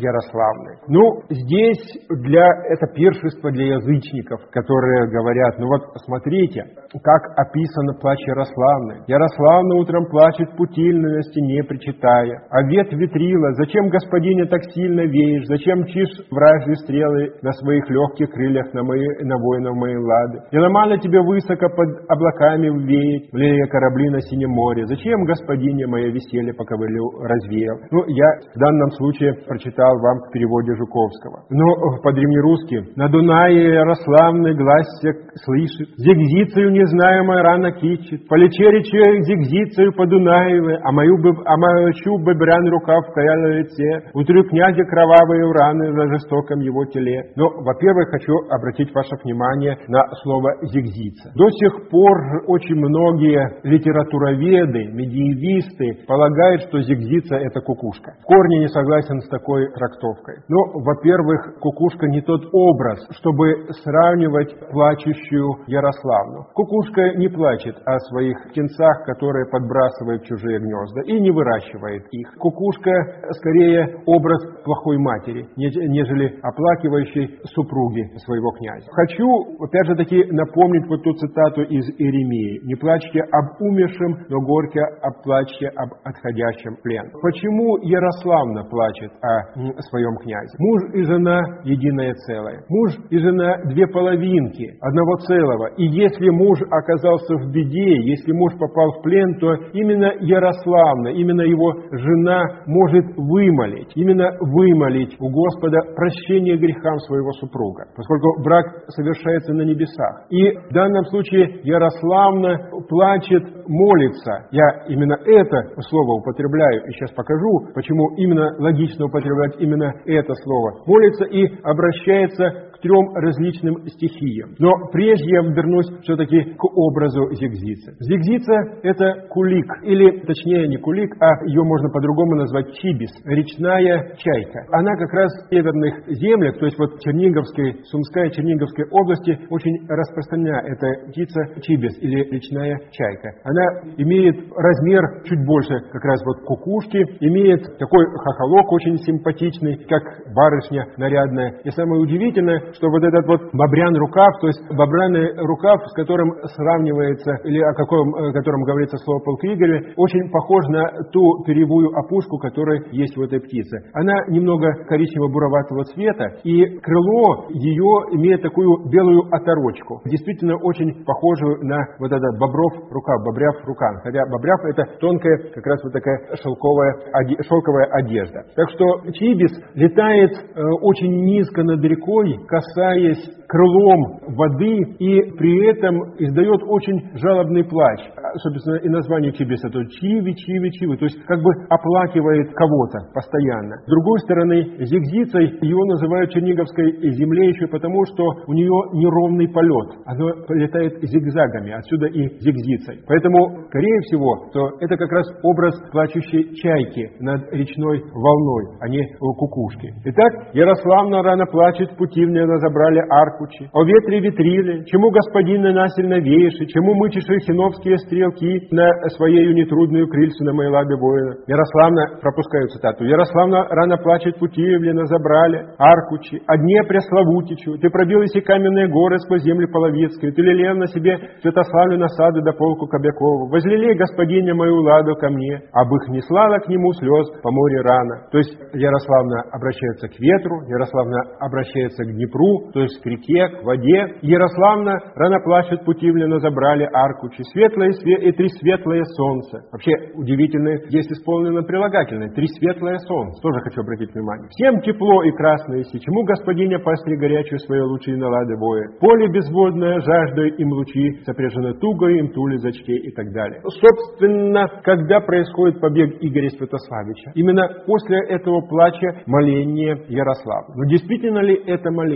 Ярославны. Ну, здесь для, это пиршество для язычников, которые говорят, ну вот смотрите, как описано плач Ярославны. Ярославна утром плачет путильно на стене причитая. А ветвь ветрила, зачем, господине, так сильно веешь? Зачем мчишь вражьи стрелы на своих легких крыльях на, мои, на воинов моей лады? Не нормально тебе высоко под облаками веять, влея корабли на синем море. Зачем, господине, мое веселье поковылю развеял? Ну, я в данном случае прочитал вам в переводе Жуковского. Но по-древнерусски «На Дунае Ярославны гласся слышит, зигзицею незнаемая рано кичит, полечериче зигзицею по Дунаеве, а мою бы, а мою чу бебрян рукав каял на лице, утрю князя кровавые раны на жестоком его теле». Но, во-первых, хочу обратить ваше внимание на слово «зигзица». До сих пор очень многие литературоведы, медиевисты полагают, что зигзица — это кукушка. В корне не согласен с такой трактовкой. Но, во-первых, кукушка не тот образ, чтобы сравнивать плачущую Ярославну. Кукушка не плачет о своих птенцах, которые подбрасывают в чужие гнезда, и не выращивает их. Кукушка скорее образ плохой матери, нежели оплакивающей супруги своего князя. Хочу, опять же таки, напомнить вот ту цитату из Иеремии. «Не плачьте об умершем, но горько оплачьте об отходящем в плен». Почему Ярославна плачет о своем князе? Муж и жена – единое целое. Муж и жена – две половинки одного целого. И если муж оказался в беде, если муж попал в плен, то именно Ярославна, именно его жена может вымолить, именно вымолить у Господа прощение грехам своего супруга, поскольку брак совершается на небесах. И в данном случае Ярославна плачет, молится. Я именно это слово употребляю, и сейчас покажу, почему именно логично употреблять именно это слово. Молится и обращается к трем различным стихиям. Но прежде я вернусь все-таки к образу зигзицы. Зигзица – это кулик, или точнее не кулик, а ее можно по-другому назвать чибис, речная чайка. Она как раз в северных землях, то есть вот в Черниговской, Сумской, Черниговской области очень распространена эта птица чибис или речная чайка. Она имеет размер чуть больше как раз вот кукушки, имеет такой хохолок очень симпатичный, как барышня нарядная. И самое удивительное, что вот этот вот бобрян рукав, то есть бобряный рукав, с которым сравнивается, или о каком, о котором говорится слово полка Игоря, очень похож на ту перьевую опушку, которая есть в этой птице. Она немного коричнево-буроватого цвета, и крыло ее имеет такую белую оторочку, действительно очень похожую на вот этот бобров рукав, бобряв рукав. Хотя бобряв — это тонкая, как раз вот такая шелковая, шелковая одежда. Так что чибис летает э, очень низко над рекой, касаясь крылом воды, и при этом издает очень жалобный плач. Собственно, и название чибиса — это чиви, чиви, чиви, то есть как бы оплакивает кого-то постоянно. С другой стороны, зигзицей ее называют в Черниговской земле еще потому, что у нее неровный полет. Она летает зигзагами, отсюда и зигзицей. Поэтому, скорее всего, то это как раз образ плачущей чайки над речной волной, а не кукушки. Итак, Ярославна рано плачет, путивне разобрали аркучи. О ветре ветрили, чему господина насильно вееши, чему мычишь синовские стрелки на своею нетрудную крыльцу на моей лабе воина. Ярославна, пропускаю цитату, Ярославна рано плачет, путивне разобрали аркучи. О Днепре славутичу, ты пробилась и каменные горы сквозь земли половецкие, ты лелеял на себе Святославлю насады до полку Кобякову. Возлелей господиня мою ладу ко мне, об их не слала к нему слез по море рано. То есть Ярославна обращается к ветру, Ярославна обращается к Днепру, то есть к реке, к воде. Ярославна рано плачет, путивленно забрали аркучи. Светлое све- и три светлое солнце. Вообще удивительно, здесь исполнено прилагательное. Три светлое солнце. Тоже хочу обратить внимание. Всем тепло и красное си, чему господиня пастри горячую свои лучи на лады воет. Поле безводное, жаждой им лучи, сопряжено тугой им тули зачке и так далее. Собственно, когда происходит побег Игоря Святославича? Именно после этого плача моления Ярослава. Но действительно ли это моление?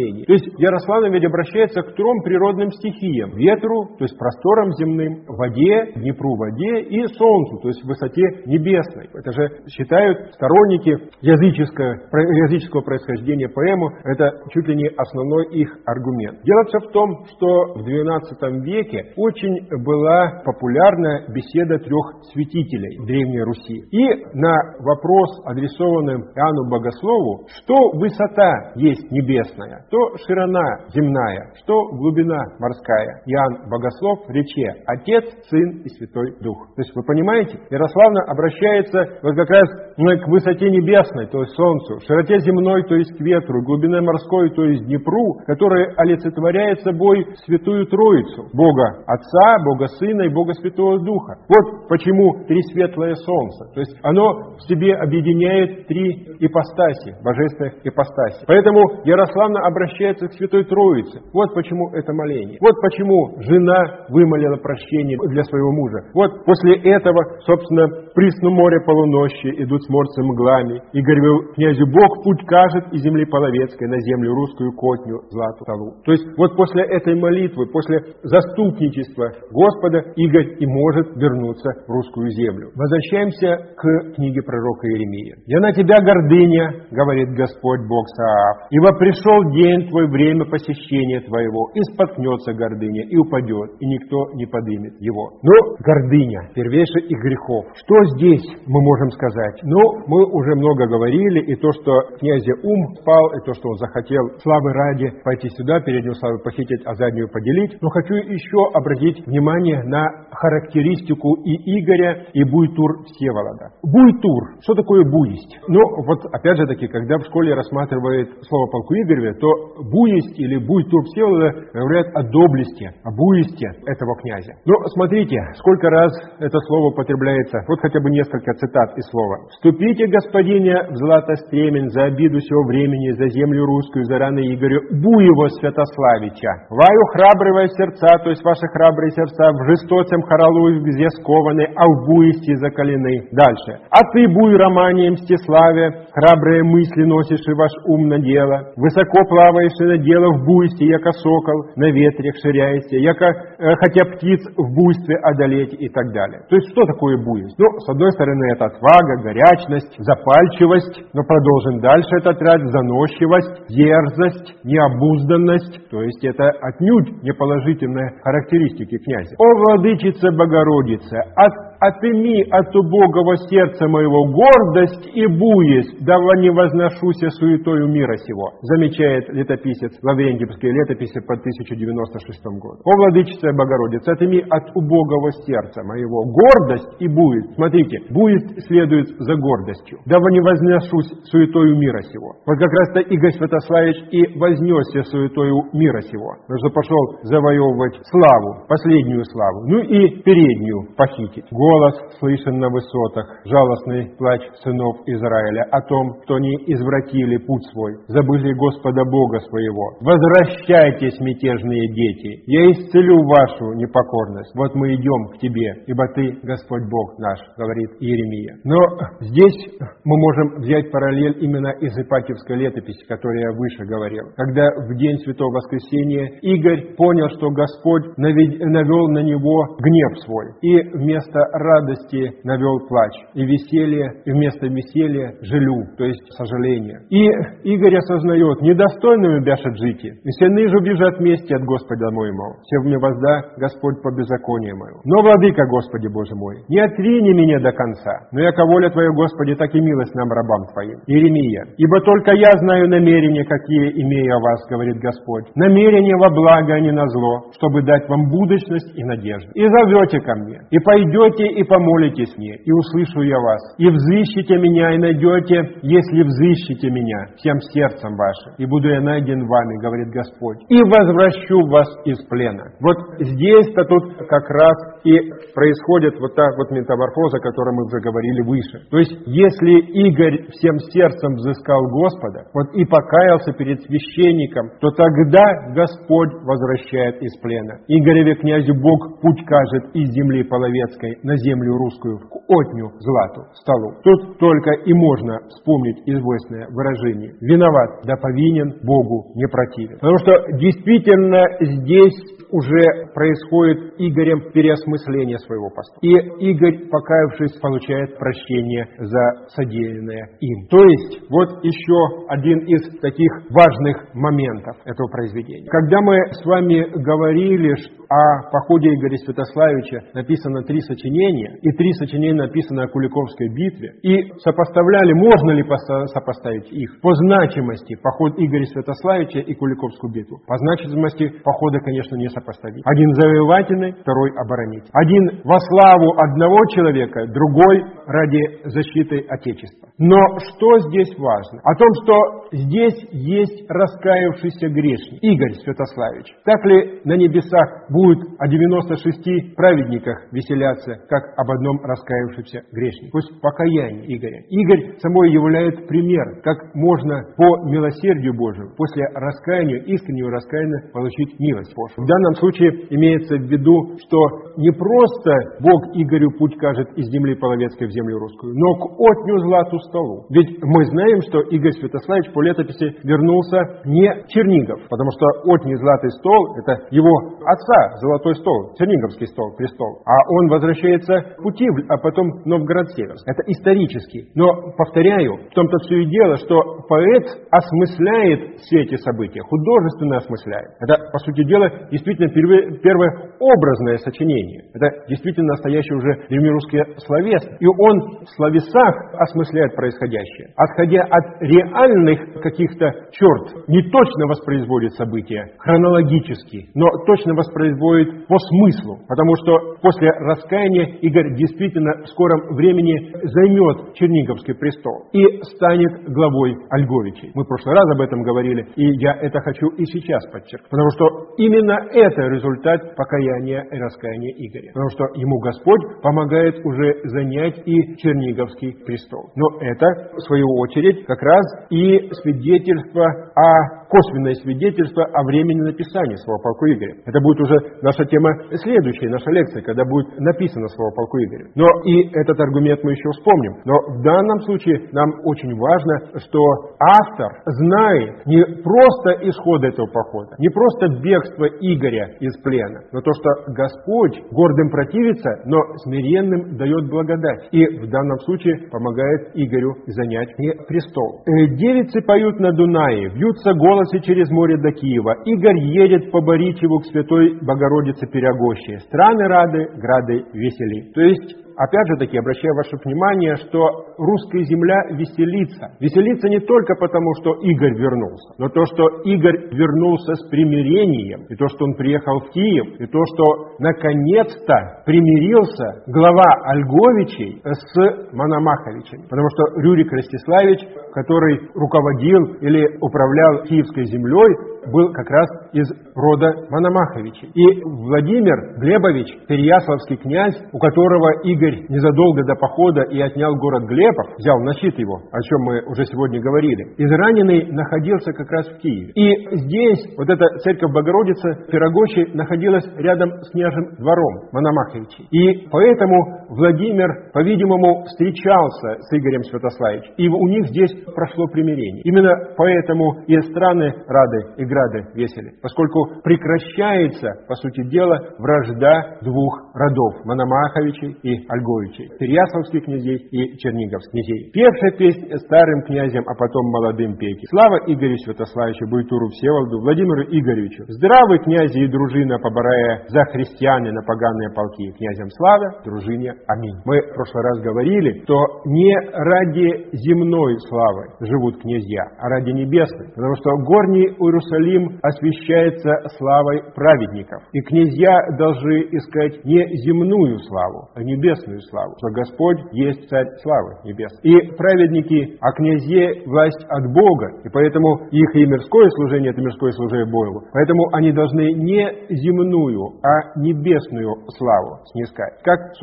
молений. То есть Ярославна ведь обращается к трем природным стихиям: ветру, то есть просторам земным, воде, Днепру воде, и солнцу, то есть высоте небесной. Это же считают сторонники языческого, языческого происхождения поэму, это чуть ли не основной их аргумент. Дело все в том, что в двенадцатом веке очень была популярна беседа трех святителей Древней Руси. И на вопрос, адресованный Иоанну Богослову, что высота есть небесная, то ширина земная, что глубина морская, Иоанн Богослов в рече Отец, Сын и Святой Дух. То есть вы понимаете, Ярославна обращается вот как раз к высоте небесной, то есть солнцу, широте земной, то есть к ветру, глубине морской, то есть Днепру, которая олицетворяет собой Святую Троицу, Бога Отца, Бога Сына и Бога Святого Духа. Вот почему три светлое солнца. То есть оно в себе объединяет три ипостаси, божественных ипостаси. Поэтому Ярославна обращается к Святой Троице. Вот почему это моление. Вот почему жена вымолила прощение для своего мужа. Вот после этого, собственно, присну море полунощи, идут с морцем мглами. И говорил князю: Бог путь кажет, и земли половецкой на землю русскую котню злату талу. То есть вот после этой молитвы, после заступничества Господа, Игорь и может вернуться в русскую землю. Возвращаемся к книге пророка Иеремии. «Я на тебя гордыня, говорит Господь Бог Саваоф, ибо пришел день твой, время посещения твоего, и споткнется гордыня, и упадет, и никто не подымет его». Но гордыня — первейший из грехов. Что здесь мы можем сказать? Ну, мы уже много говорили, и то, что князя ум спал, и то, что он захотел славы ради пойти сюда, переднюю славу похитить, а заднюю поделить. Но хочу еще обратить внимание на характеристику и Игоря, и Буйтур Всеволода. Буйтур. Что такое буесть? Ну, вот опять же таки, когда в школе рассматривает слово полку Игореве, то буесть или Буйтур Всеволода говорят о доблести, о буесте этого князя. Но смотрите, сколько раз это слово употребляется. Вот хотя бы несколько цитат из слова. «Вступите, господине, в златостремень за обиду сего времени, за землю русскую, за раны Игорю, буево Святославича. Ваю храбрые сердца, то есть ваши храбрые сердца, в жестоцем хоралу где скованы, а в буести закалены». Дальше. «А ты, буй, Романе, Мстиславе, храбрые мысли носишь и ваш ум на дело, высоко плаваешь и на дело в буйстве, яко сокол, на ветрях ширяйся, яко э, хотя птиц в буйстве одолеть» и так далее. То есть что такое буйность? Ну, с одной стороны, это отвага, горячность, запальчивость, но продолжим дальше этот ряд: заносчивость, дерзость, необузданность, то есть это отнюдь не положительные характеристики князя. «О, владычица Богородица, от отыми от убогого сердца моего гордость и буесть, дава не возношуся суетою мира сего», замечает летописец Лаврентьевской летописи по тысяча девяносто шестому году. «О, владычица Богородица, отыми от убогого сердца моего гордость и буесть». Смотрите, буесть следует за гордостью. «Дава не возношусь суетою мира сего». Вот как раз-то Игорь Святославич и вознесся суетою мира сего, потому что пошел завоевывать славу, последнюю славу, ну и переднюю похитить. Голос слышен на высотах, жалостный плач сынов Израиля о том, что они извратили путь свой, забыли Господа Бога своего. Возвращайтесь, мятежные дети, я исцелю вашу непокорность. Вот мы идем к тебе, ибо ты Господь Бог наш, говорит Иеремия. Но здесь мы можем взять параллель именно из Ипатьевской летописи, которую я выше говорил. Когда в день Святого Воскресения Игорь понял, что Господь навел на него гнев свой, и вместо радости навел плач, и веселье, и вместо веселья жалю, то есть сожаление. И Игорь осознает: недостойными бяшет жити, и все ныжу бежат мести от Господа моего, все мне возда Господь по беззаконию мою. Но, владыка Господи Боже мой, не отрини меня до конца, но яко воля Твоя, Господи, так и милость нам, рабам Твоим. Иеремия. Ибо только я знаю намерения, какие имею о вас, говорит Господь. Намерения во благо, а не на зло, чтобы дать вам будущность и надежду. И зовете ко мне, и пойдете, и помолитесь мне, и услышу я вас. И взыщите меня, и найдете, если взыщите меня всем сердцем вашим. И буду я найден вами, говорит Господь. И возвращу вас из плена. Вот здесь-то тут как раз и происходит вот та вот метаморфоза, о которой мы уже говорили выше. То есть, если Игорь всем сердцем взыскал Господа, вот и покаялся перед священником, то тогда Господь возвращает из плена. Игореве князю Бог путь кажет из земли половецкой на землю русскую к отню злату столу. Тут только и можно вспомнить известное выражение: виноват да повинен, Богу не противен. Потому что действительно здесь уже происходит Игорем переосмысление своего поступка. И Игорь, покаявшись, получает прощение за содеянное им. То есть, вот еще один из таких важных моментов этого произведения. Когда мы с вами говорили о походе Игоря Святославича, написано три сочинения, и три сочинения написано о Куликовской битве, и сопоставляли, можно ли сопоставить их по значимости, поход Игоря Святославича и Куликовскую битву. По значимости похода, конечно, не сопоставить. Один завоевательный, второй оборонительный. Один во славу одного человека, другой ради защиты Отечества. Но что здесь важно? О том, что здесь есть раскаявшийся грешник, Игорь Святославич. Так ли на небесах будет о девяноста шести праведниках веселяться, как об одном раскаявшемся грешнике? Пусть покаяние Игоря. Игорь собой является пример, как можно по милосердию Божию после раскаяния, искреннего раскаяния, получить милость Божию. В данном случае имеется в виду, что не просто Бог Игорю путь кажет из земли половецкой в землю русскую, но к отню злату столу. Ведь мы знаем, что Игорь Святославич по летописи вернулся не в Чернигов, потому что отний златый стол – это его отца, золотой стол, Черниговский стол, престол. А он возвращается в пути, а потом в Новгород-Северск. Это исторически. Но, повторяю, в том-то все и дело, что поэт осмысляет все эти события, художественно осмысляет. Это, по сути дела, действительно первое образное сочинение. Это действительно настоящий уже древнерусский словес. И он в словесах осмысляет происходящее. Отходя от реальных каких-то черт, не точно воспроизводит события хронологически, но точно воспроизводит по смыслу. Потому что после раскаяния Игорь действительно в скором времени займет Черниговский престол и станет главой Ольговичей. Мы в прошлый раз об этом говорили, и я это хочу и сейчас подчеркнуть. Потому что именно это результат покаяния и раскаяния Игоря. Потому что ему Господь помогает уже занять и Черниговский престол. Но это, в свою очередь, как раз и свидетельство о косвенное свидетельство о времени написания слова полку Игоря. Это будет уже наша тема следующая, наша лекция, когда будет написано слово полку Игоря. Но и этот аргумент мы еще вспомним. Но в данном случае нам очень важно, что автор знает не просто исход этого похода, не просто бегство Игоря из плена, но то, что Господь гордым противится, но смиренным дает благодать. И в данном случае помогает Игорю занять престол. Девицы поют на Дунае, вьются голосы через море до Киева. Игорь едет по Боричеву к Святой Богородице Пирогощей. Страны рады, грады весели. То есть, опять же таки, обращаю ваше внимание, что русская земля веселится. Веселится не только потому, что Игорь вернулся, но то, что Игорь вернулся с примирением, и то, что он приехал в Киев, и то, что наконец-то примирился глава Ольговичей с Мономаховичами. Потому что Рюрик Ростиславич, который руководил или управлял Киевской землей, был как раз из рода Мономаховичей. И Владимир Глебович, переяславский князь, у которого Игорь незадолго до похода и отнял город Глебов, взял на щит его, о чем мы уже сегодня говорили, израненный находился как раз в Киеве. И здесь вот эта церковь Богородицы Пирогощей находилась рядом с княжим двором Мономаховичей. И поэтому Владимир, по-видимому, встречался с Игорем Святославичем. И у них здесь прошло примирение. Именно поэтому и страны рады и грады весели, поскольку прекращается, по сути дела, вражда двух родов Мономаховичей и Ольговичей, Переяславских князей и Черниговских князей. Первая песня старым князям, а потом молодым пейте. Слава Игорю Святославичу, Буйтуру Всеволоду, Владимиру Игоревичу. Здравы, князи и дружина, поборая за христианы на поганые полки. Князям слава, дружине аминь. Мы в прошлый раз говорили, что не ради земной славы живут князья, а ради небесной, потому что горний Иерусалим освящается славой праведников. И князья должны искать не земную славу, а небесную славу, что Господь есть царь славы небес. И праведники, а князья власть от Бога, и поэтому их и мирское служение – это мирское служение Богу. Поэтому они должны не земную, а небесную славу снискать. Как, собственно,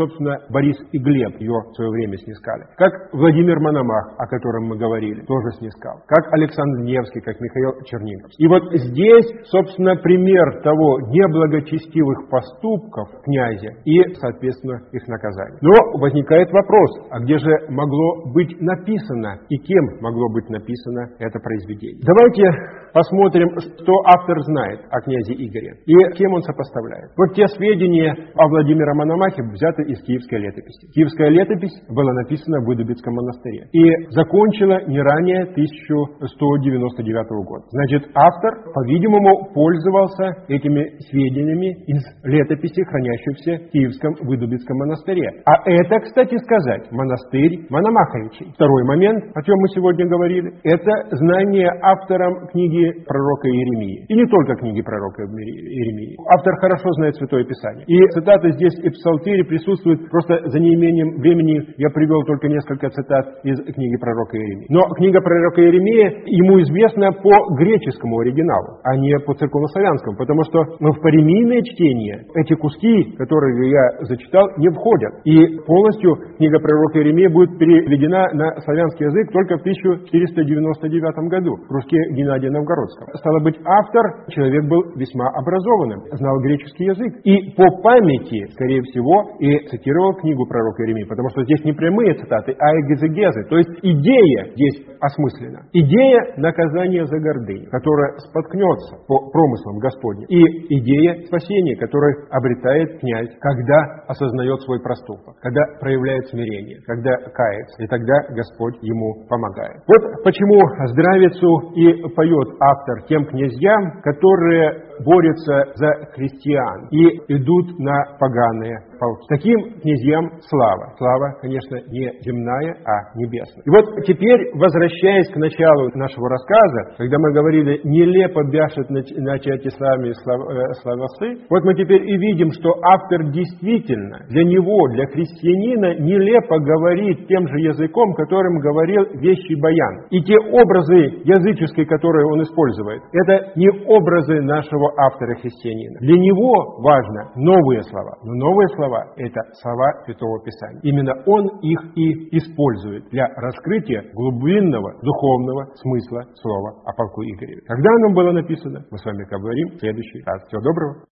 Борис и Глеб ее в свое время снискали, как Владимир Мономах, о котором мы говорили, тоже снискал, как Александр Невский, как Михаил Черниговский. И вот здесь, собственно, пример того неблагочестивых поступков князя и, соответственно, их наказания. Но возникает вопрос, а где же могло быть написано и кем могло быть написано это произведение? Давайте посмотрим, что автор знает о князе Игоре и кем он сопоставляет. Вот те сведения о Владимире Мономахе взяты из Киевской летописи. Киевская летопись была написана в Выдубицком монастыре и закончила не ранее тысяча сто девяносто девятого года. Значит, автор, по-видимому, пользовался этими сведениями из летописи, хранящихся в Киевском Выдубицком монастыре. А это, кстати сказать, монастырь Мономаховичей. Второй момент, о чем мы сегодня говорили, это знание автором книги пророка Иеремии. И не только книги пророка Иеремии. Автор хорошо знает Святое Писание. И цитаты здесь и в Псалтире присутствуют, просто за неимением времени я привел только несколько цитат из книги пророка Иеремии. Но книга пророка Иеремии ему известна по греческому оригиналу, а не по церковнославянскому, потому что в паремийное чтение эти куски, которые я зачитал, не входят. И полностью книга пророка Иеремии будет переведена на славянский язык только в тысяча четыреста девяносто девятом году в кружке Геннадия Новгородского. Стало быть, автор, человек был весьма образованным, знал греческий язык и по памяти, скорее всего, и цитировал книгу пророка Иеремии, потому что здесь не прямые цитаты, а экзегезы. То есть идея здесь осмыслена. Идея наказания за гордыню, которая споткнется по промыслам Господним, и идея спасения, которую обретает князь, когда осознает свой проступок, когда проявляет смирение, когда кается, и тогда Господь ему помогает. Вот почему здравицу и поет автор тем князьям, которые борются за христиан и идут на поганые полки. Таким князьям слава. Слава, конечно, не земная, а небесная. И вот теперь, возвращаясь к началу нашего рассказа, когда мы говорили «нелепо бяшет начать исламе славосы», вот мы теперь и видим, что автор действительно для него, для христианина, нелепо говорит тем же языком, которым говорил вещий Баян. И те образы языческие, которые он использует, это не образы нашего автора-христианина. Для него важно новые слова. Но новые слова – это слова Святого Писания. Именно он их и использует для раскрытия глубинного духовного смысла слова о полку Игореве. Когда оно было написано, мы с вами поговорим в следующий раз. Всего доброго.